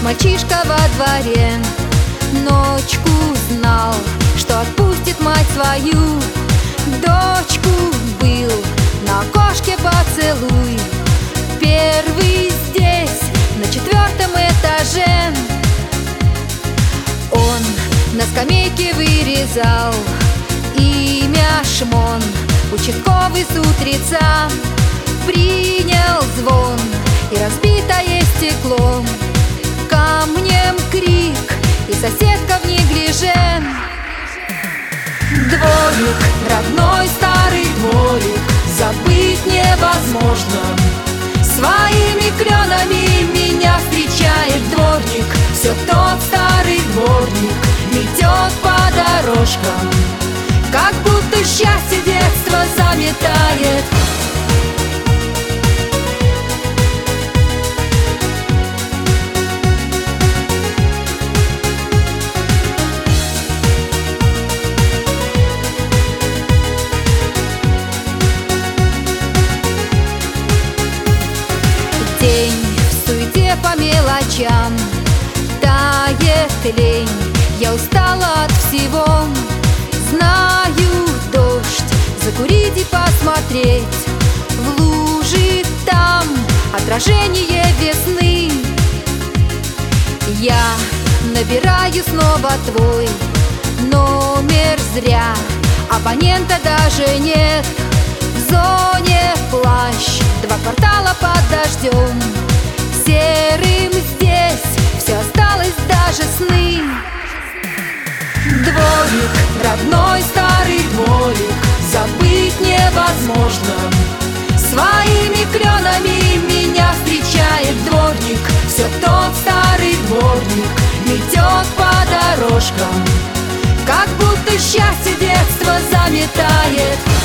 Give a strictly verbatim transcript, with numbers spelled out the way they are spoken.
мальчишка во дворе. Ночку знал, что отпустит мать свою дочку. Был на окошке поцелуй, первый здесь, на четвертом этаже. Он на скамейке вырезал имя Шмон. Участковый с утреца принял звон и разбитое стекло. Камнем крик и соседка в неглиже. Дворик, родной старый дворик, забыть невозможно. Своими кленами меня встречает дворник. Все тот старый дворник метет по дорожкам, как будто счастье детства заметает. День в суете по мелочам, тает лень, я устала от всего. Знаю, дождь, закурить и посмотреть в лужи там отражение весны. Я набираю снова твой номер зря, абонента даже нет. В зоне плащ, два квартала под дождем. Серым здесь все осталось, даже сны. Дворик, родной старый дворик, забыть невозможно. Своими кленами меня встречает дворник. Все тот старый дворник метет по дорожкам, как будто счастье детства заметает.